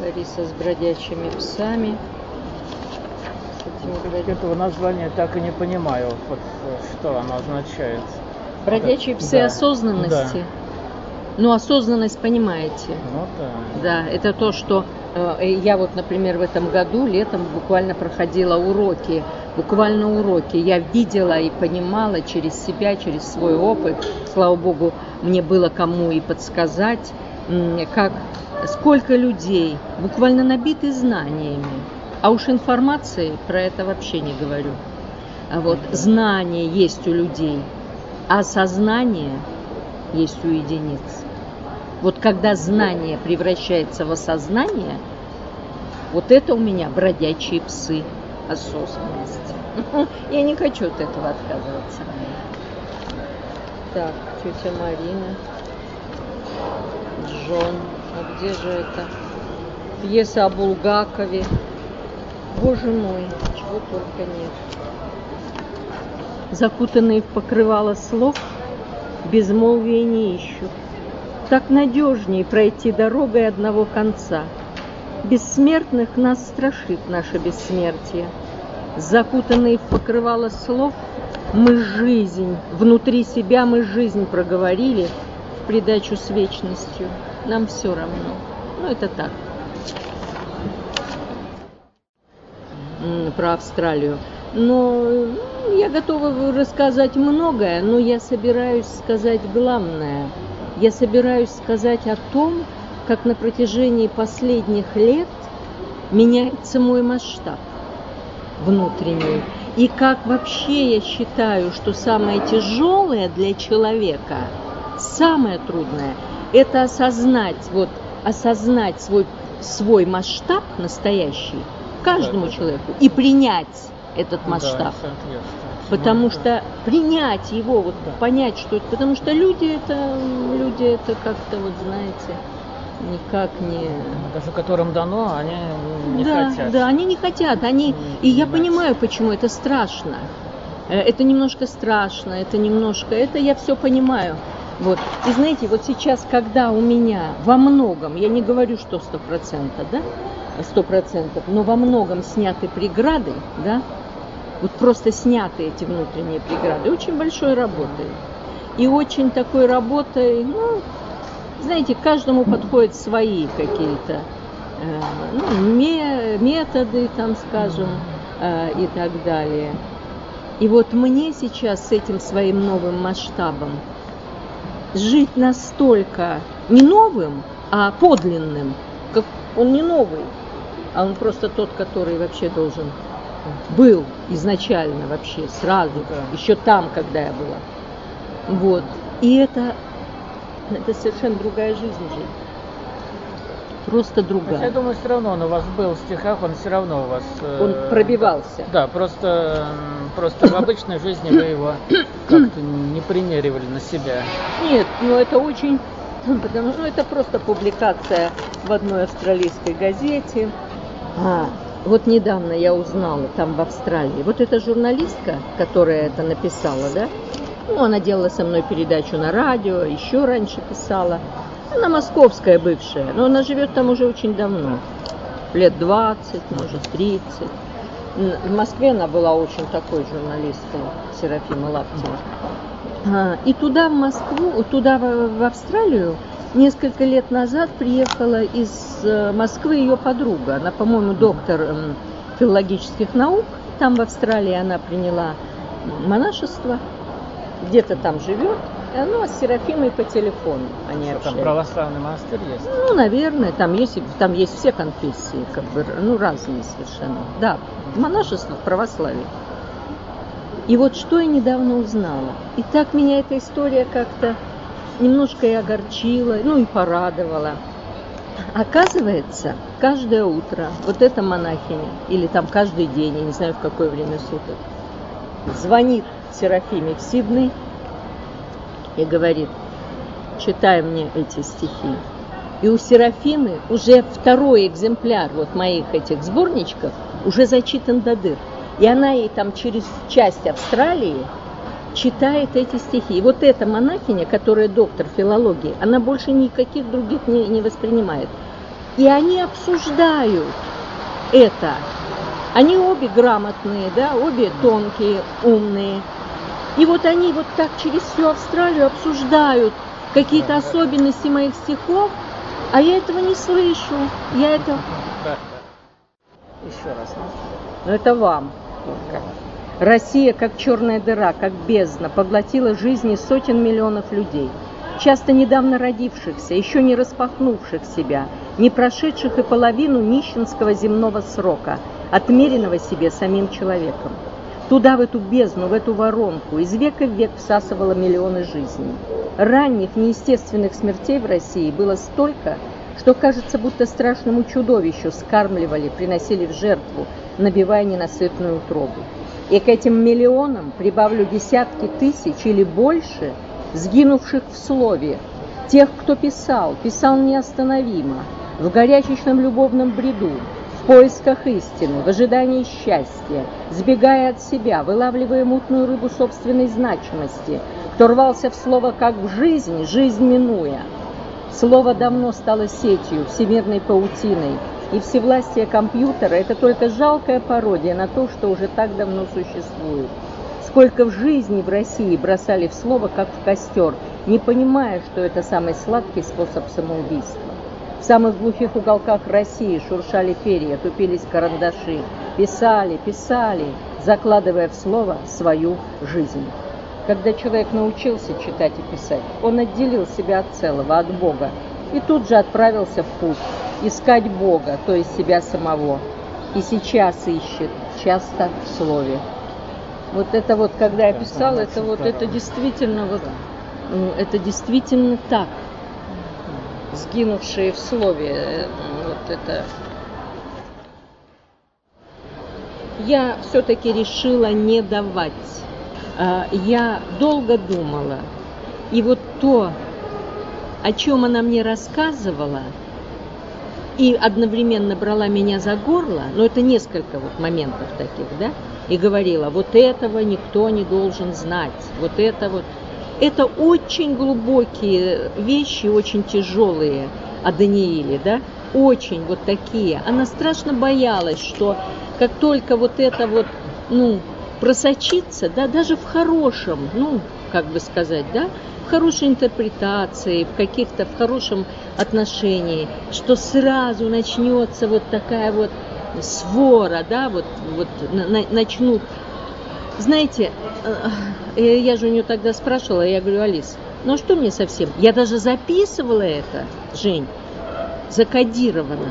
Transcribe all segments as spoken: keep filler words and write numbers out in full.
Лариса с бродячими псами. Этого названия так и не понимаю, вот, что оно означает. Бродячие псы да. Осознанности. Да. Ну, осознанность понимаете. Ну да. Да, это то, что э, я вот, например, в этом году летом буквально проходила уроки. Буквально уроки. Я видела и понимала через себя, через свой опыт. Слава Богу, мне было кому и подсказать, как, сколько людей буквально набиты знаниями. А уж информации про это вообще не говорю. А вот знание есть у людей, а сознание есть у единиц. Вот когда знание превращается в осознание, вот это у меня бродячие псы осознанности. Я не хочу от этого отказываться. Так, тетя Марина, Джон, а где же это? Пьеса о Булгакове. Боже мой, чего только нет. Закутанные в покрывало слов, безмолвия не ищут. Так надежнее пройти дорогой одного конца. Бессмертных нас страшит наше бессмертие. Закутанные в покрывало слов, мы жизнь, внутри себя мы жизнь проговорили в придачу с вечностью. Нам все равно. Ну, это так. Про Австралию. Но я готова рассказать многое, но я собираюсь сказать главное. Я собираюсь сказать о том, как на протяжении последних лет меняется мой масштаб внутренний. И как вообще я считаю, что самое тяжелое для человека, самое трудное, это осознать, вот, осознать свой, свой масштаб настоящий, каждому да, человеку и принять этот масштаб, да, потому да. что принять его, вот да. понять, что это, потому что люди это, люди это как-то вот знаете, никак не. Даже которым дано, они не да, хотят. Да, они не хотят, они не, и я понимать. понимаю, почему это страшно, это немножко страшно, это немножко, это я все понимаю. Вот. И знаете, вот сейчас, когда у меня во многом, я не говорю, что сто процентов, да, сто процентов, но во многом сняты преграды, да, вот просто сняты эти внутренние преграды, очень большой работой. И очень такой работой, ну, знаете, каждому подходят свои какие-то э, ну, ме- методы, там, скажем, э, и так далее. И вот мне сейчас с этим своим новым масштабом жить настолько не новым, а подлинным, как он не новый, а он просто тот, который вообще должен был изначально вообще, сразу, да. еще там, когда я была. Вот. И это, это совершенно другая жизнь жить. Просто другая. Я думаю, все равно он у вас был в стихах, он все равно у вас... Он э, пробивался. Да, просто, просто в обычной жизни вы его как-то не примеривали на себя. Нет, ну это очень... Потому что ну, это просто публикация в одной австралийской газете. А, вот недавно я узнала, там в Австралии, вот эта журналистка, которая это написала, да, ну, она делала со мной передачу на радио, еще раньше писала. Она московская бывшая, но она живет там уже очень давно, лет двадцать, может, тридцать. В Москве она была очень такой журналисткой, Серафима Лаптева. И туда, в Москву, туда, в Австралию, несколько лет назад приехала из Москвы ее подруга. Она, по-моему, доктор филологических наук. Там, в Австралии, она приняла монашество, где-то там живет. Ну, а с Серафимой по телефону они Что, общаются. Там православный монастырь есть? Ну, наверное, там есть, там есть все конфессии, как бы, ну, разные совершенно. Да, монашество в православии. И вот что я недавно узнала. И так меня эта история как-то немножко и огорчила, ну и порадовала. Оказывается, каждое утро вот эта монахиня, или там каждый день, я не знаю в какое время суток, звонит Серафиме в Сидней и говорит: читай мне эти стихи. И у Серафимы уже второй экземпляр вот моих этих сборничков уже зачитан до дыр. И она ей там через часть Австралии читает эти стихи. И вот эта монахиня, которая доктор филологии, она больше никаких других не, не воспринимает. И они обсуждают это. Они обе грамотные, да, обе тонкие, умные. И вот они вот так через всю Австралию обсуждают какие-то особенности моих стихов, а я этого не слышу. Я это... Еще раз. Но это вам только. Россия, как черная дыра, как бездна, поглотила жизни сотен миллионов людей, часто недавно родившихся, еще не распахнувших себя, не прошедших и половину нищенского земного срока, отмеренного себе самим человеком. Туда, в эту бездну, в эту воронку, из века в век всасывало миллионы жизней. Ранних неестественных смертей в России было столько, что кажется, будто страшному чудовищу скармливали, приносили в жертву, набивая ненасытную утробу. И к этим миллионам прибавлю десятки тысяч или больше, сгинувших в слове, тех, кто писал, писал неостановимо, в горячечном любовном бреду, в поисках истины, в ожидании счастья, сбегая от себя, вылавливая мутную рыбу собственной значимости, кто рвался в слово как в жизнь, жизнь минуя. Слово давно стало сетью, всемирной паутиной, и всевластие компьютера – это только жалкая пародия на то, что уже так давно существует. Сколько в жизни в России бросали в слово, как в костер, не понимая, что это самый сладкий способ самоубийства. В самых глухих уголках России шуршали перья, тупились карандаши, писали, писали, закладывая в слово свою жизнь. Когда человек научился читать и писать, он отделил себя от целого, от Бога, и тут же отправился в путь, искать Бога, то есть себя самого. И сейчас ищет, часто в слове. Вот это вот, когда я писала, это вот, это действительно вот, это действительно так. Сгинувшие в слове, вот это. Я все-таки решила не давать. Я долго думала, и вот то, о чем она мне рассказывала, и одновременно брала меня за горло, но это несколько вот моментов таких, да, и говорила, вот этого никто не должен знать, вот это вот. Это очень глубокие вещи, очень тяжелые о Данииле, да, очень вот такие. Она страшно боялась, что как только вот это вот, ну, просочится, да, даже в хорошем, ну, как бы сказать, да, в хорошей интерпретации, в каких-то, в хорошем отношении, что сразу начнется вот такая вот свора, да, вот, вот на, начнут. Знаете, я же у нее тогда спрашивала, я говорю, Алис, ну а что мне совсем? Я даже записывала это, Жень, закодировано.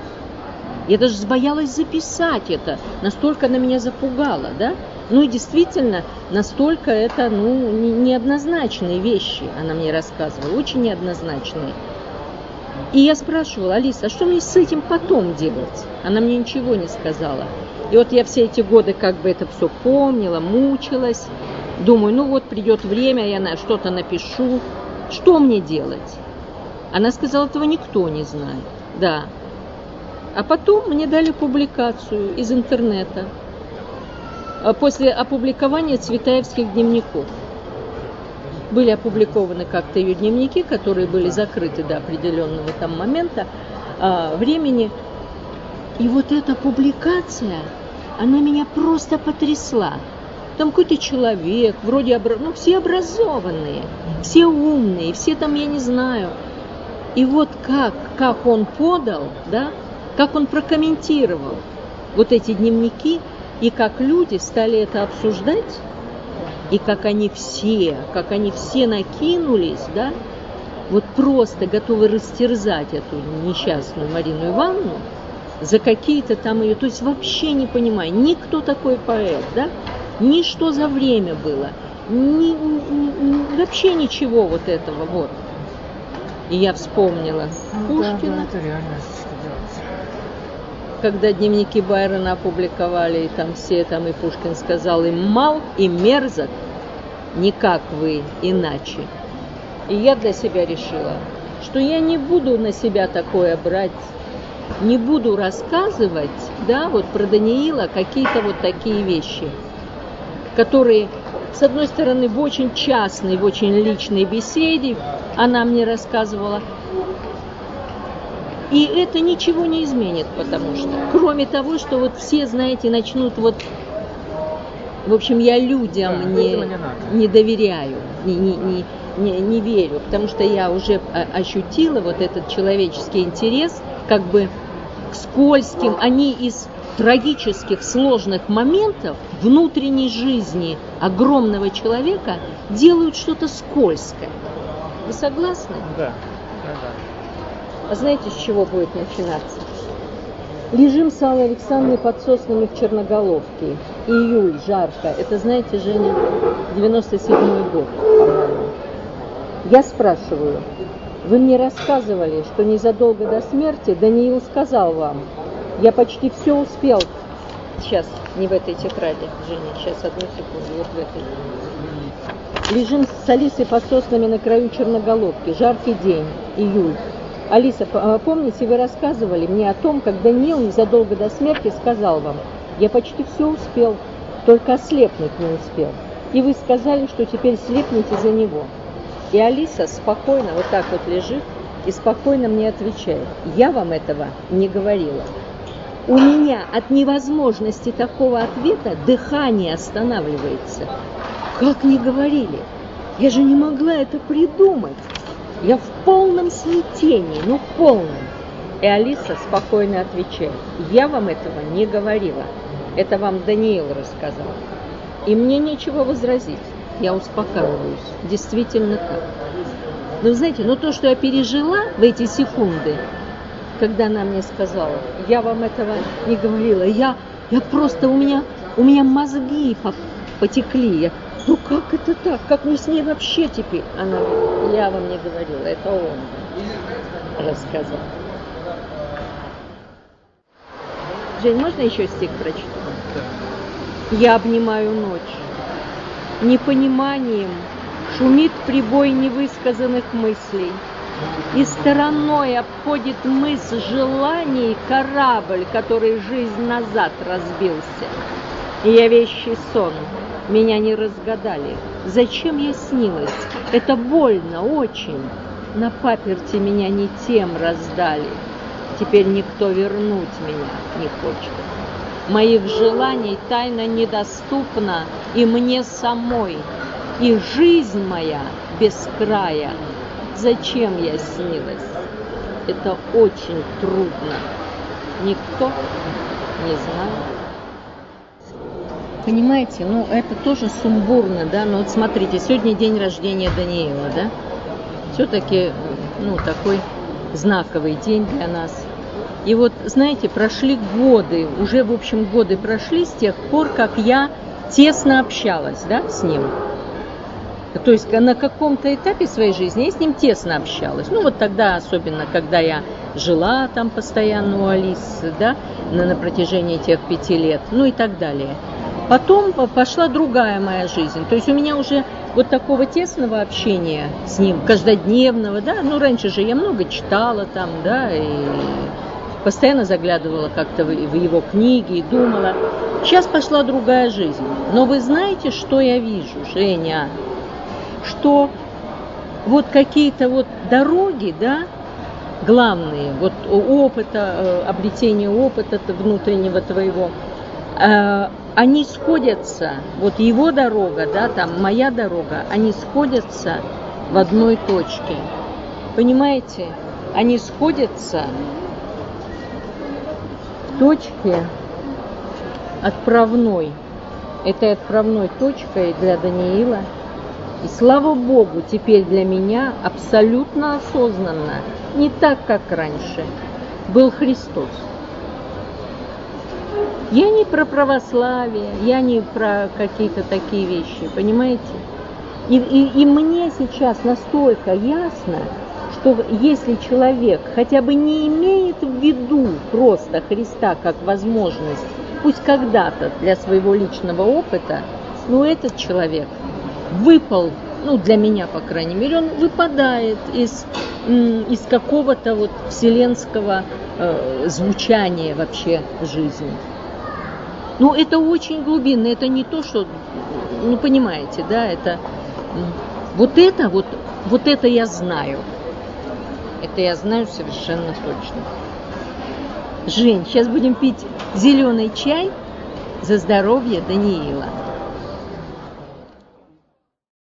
Я даже боялась записать это, настолько она меня запугала, да? Ну и действительно, настолько это, ну, неоднозначные вещи, она мне рассказывала, очень неоднозначные. И я спрашивала, Алиса, а что мне с этим потом делать? Она мне ничего не сказала. И вот я все эти годы как бы это все помнила, мучилась. Думаю, ну вот придет время, я на что-то напишу. Что мне делать? Она сказала, этого никто не знает. Да. А потом мне дали публикацию из интернета. После опубликования Цветаевских дневников. Были опубликованы как-то ее дневники, которые были закрыты до определенного там момента а, времени. И вот эта публикация, она меня просто потрясла. Там какой-то человек, вроде, обра... ну, все образованные, все умные, все там, я не знаю. И вот как, как он подал, да, как он прокомментировал вот эти дневники, и как люди стали это обсуждать, и как они все, как они все накинулись, да, вот просто готовы растерзать эту несчастную Марину Ивановну за какие-то там ее, то есть вообще не понимаю, ни кто такой поэт, да, ни что за время было, ни, ни, вообще ничего вот этого вот. И я вспомнила ну, Пушкина. Да, это реальность, что делать. Когда дневники Байрона опубликовали, и там все, там и Пушкин сказал, и мал, и мерзок, никак вы иначе. И я для себя решила, что я не буду на себя такое брать, не буду рассказывать, да, вот про Даниила какие-то вот такие вещи, которые, с одной стороны, в очень частной, в очень личной беседе она мне рассказывала, И это ничего не изменит, потому что, кроме того, что вот все, знаете, начнут вот, в общем, я людям Да, не, этого не надо. не доверяю, не, не, не, не, не верю, потому что я уже ощутила вот этот человеческий интерес, как бы к скользким, они из трагических, сложных моментов внутренней жизни огромного человека делают что-то скользкое. Вы согласны? Да, да, да. А знаете, с чего будет начинаться? Лежим с Аллой Александровной под соснами в Черноголовке. Июль, жарко. Это, знаете, Женя, девяносто седьмой год, по-моему. Я спрашиваю, вы мне рассказывали, что незадолго до смерти Даниил сказал вам, я почти все успел. Сейчас, не в этой тетради, Женя, сейчас, одну секунду, вот в этой. Лежим с Алисой под соснами на краю Черноголовки. Жаркий день, июль. Алиса, помните, вы рассказывали мне о том, как Даниил незадолго до смерти сказал вам, я почти все успел, только ослепнуть не успел. И вы сказали, что теперь слепнете за него. И Алиса спокойно вот так вот лежит и спокойно мне отвечает, я вам этого не говорила. У меня от невозможности такого ответа дыхание останавливается. Как не говорили? Я же не могла это придумать. Я в полном смятении, ну в полном. И Алиса спокойно отвечает, я вам этого не говорила. Это вам Даниил рассказал. И мне нечего возразить. Я успокаиваюсь. Действительно так. Но вы знаете, ну то, что я пережила в эти секунды, когда она мне сказала, я вам этого не говорила, я, я просто, у меня, у меня мозги потекли. Я, ну как это так? Как мне с ней вообще теперь? Она говорит, я вам не говорила, это он рассказал. Жень, можно еще стих прочитать? Я обнимаю ночь. Непониманием шумит прибой невысказанных мыслей. И стороной обходит мыс желаний корабль, который жизнь назад разбился. И я вещий сон, меня не разгадали. Зачем я снилась? Это больно очень. На паперти меня не тем раздали. Теперь никто вернуть меня не хочет. Моих желаний тайна недоступна и мне самой. И жизнь моя без края. Зачем я снилась? Это очень трудно. Никто не знает. Понимаете, ну это тоже сумбурно, да? Ну вот смотрите, сегодня день рождения Даниила, да? Все-таки, ну, такой знаковый день для нас. И вот, знаете, прошли годы, уже, в общем, годы прошли с тех пор, как я тесно общалась, да, с ним. То есть на каком-то этапе своей жизни я с ним тесно общалась. Ну вот тогда, особенно, когда я жила там постоянно у Алисы, да, на, на протяжении тех пяти лет, ну и так далее. Потом пошла другая моя жизнь. То есть у меня уже вот такого тесного общения с ним, каждодневного, да, ну раньше же я много читала там, да, и постоянно заглядывала как-то в его книги и думала. Сейчас пошла другая жизнь. Но вы знаете, что я вижу, Женя? Что вот какие-то вот дороги, да, главные, вот опыта, обретение опыта внутреннего твоего, они сходятся, вот его дорога, да, там моя дорога, они сходятся в одной точке. Понимаете? Они сходятся в точке отправной. Этой отправной точкой для Даниила. И слава Богу, теперь для меня абсолютно осознанно, не так, как раньше, был Христос. Я не про православие, я не про какие-то такие вещи, понимаете? И, и, и мне сейчас настолько ясно, что если человек хотя бы не имеет в виду просто Христа как возможность, пусть когда-то для своего личного опыта, ну этот человек выпал, ну для меня, по крайней мере, он выпадает из, из какого-то вот вселенского э, звучания вообще жизни. Ну это очень глубинно, это не то, что, ну понимаете, да, это, вот это, вот, вот это я знаю. Это я знаю совершенно точно. Жень, сейчас будем пить зеленый чай за здоровье Даниила.